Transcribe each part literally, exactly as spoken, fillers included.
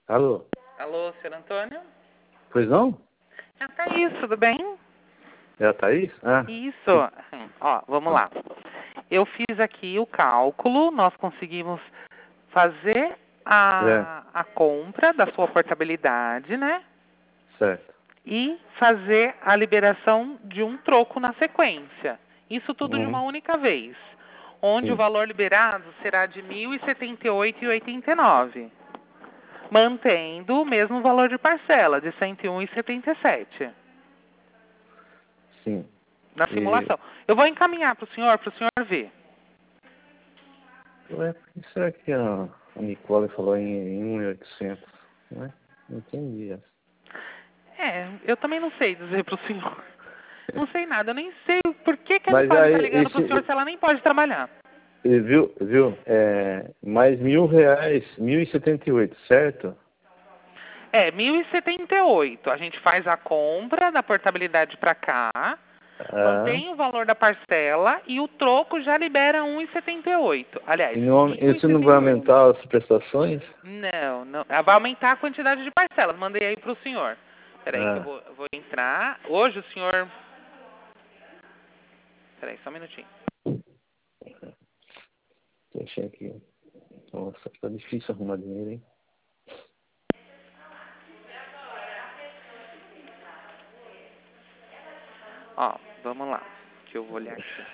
Alô? Alô, senhor Antônio? Pois não? É a Thaís, tudo bem? É a Thaís? Ah. Isso. Ó, vamos lá. Eu fiz aqui o cálculo, nós conseguimos fazer É, a, a compra da sua portabilidade, né? certo. E fazer a liberação de um troco na sequência. Isso tudo de uma Uhum. única vez. Onde o Sim. valor liberado será de mil e setenta e oito reais e oitenta e nove centavos. Mantendo o mesmo valor de parcela, de cento e um reais e setenta e sete centavos. Sim. Na E... simulação. Eu vou encaminhar para o senhor, para o senhor ver. Ué, por que será que a, a Nicole falou em, em um mil e oitocentos? Não é? Não entendi essa. É, eu também não sei dizer para o senhor. Não sei nada, eu nem sei por que, que a Mas Nicole aí, está ligando para o senhor esse... se ela nem pode trabalhar. e Viu? Viu? É, mais mil reais, mil e setenta e oito, certo? É, mil e setenta e oito. A gente faz a compra da portabilidade para cá, Ah. mantém o valor da parcela e o troco já libera um real e setenta e oito. Aliás, E não, mil e isso não vai setenta e oito. aumentar as prestações? Não, não. Ela vai aumentar a quantidade de parcelas. Mandei aí para o senhor. Peraí que eu Ah. vou, eu vou entrar. Hoje o senhor... Peraí, só um minutinho. Deixa aqui. Nossa, tá difícil arrumar dinheiro, hein? Ó, vamos lá, que eu vou olhar aqui.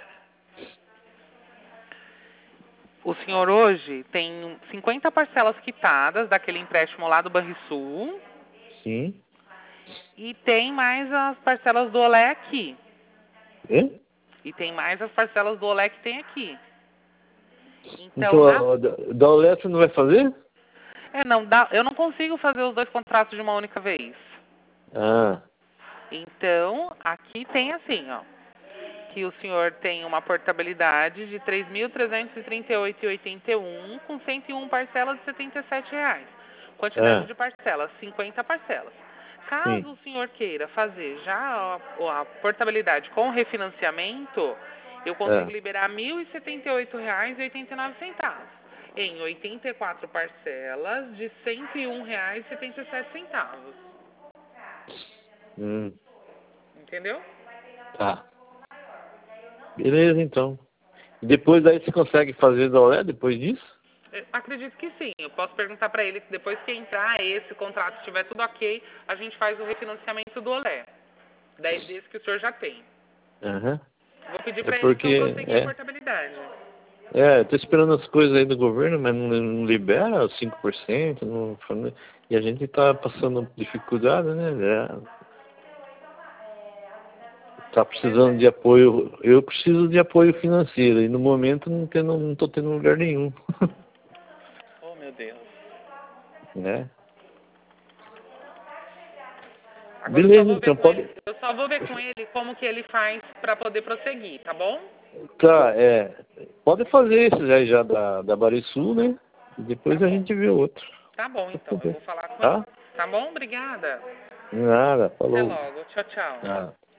O senhor hoje tem cinquenta parcelas quitadas daquele empréstimo lá do Banrisul Sim. e tem mais as parcelas do Olé aqui. É? E tem mais as parcelas do Olé que tem aqui. Então, Então, na... a- a da da Olé você não vai fazer? É, não, dá, eu não consigo fazer os dois contratos de uma única vez. Ah, Então, aqui tem assim, ó, que o senhor tem uma portabilidade de três mil trezentos e trinta e oito reais e oitenta e um centavos com cento e um parcelas de setenta e sete reais. Quantidade ah, de parcelas, cinquenta parcelas. sim. Caso o senhor queira fazer já a, a portabilidade com refinanciamento, eu consigo Ah, liberar mil e setenta e oito reais e oitenta e nove centavos em oitenta e quatro parcelas de cento e um reais e setenta e sete centavos. hum, Entendeu? tá. Beleza, então. Depois aí você consegue fazer da Olé depois disso? Eu acredito que sim. Eu posso perguntar para ele que depois que entrar esse contrato, estiver tudo ok, a gente faz o refinanciamento do Olé. dez vezes que o senhor já tem. Aham. Vou pedir É para ele então porque, prosseguir a é, portabilidade. é, eu tô esperando as coisas aí do governo, mas não, não libera os cinco por cento, não, e a gente tá passando dificuldade, né? É, tá Pois precisando é. de apoio, eu preciso de apoio financeiro, e no momento não, tendo, não tô tendo lugar nenhum, Oh, meu Deus. né? Agora eu só Beleza, vou ver então com ele. pode. Eu só vou ver com ele como que ele faz para poder prosseguir, tá bom? Tá, é. Pode fazer esse aí já da, da Barisul, né? E Tá depois a bom. gente vê o outro. Tá bom, então. Eu vou falar com ele. Tá? Tá bom? Obrigada. Nada, Até falou. logo. Tchau, tchau. Ah.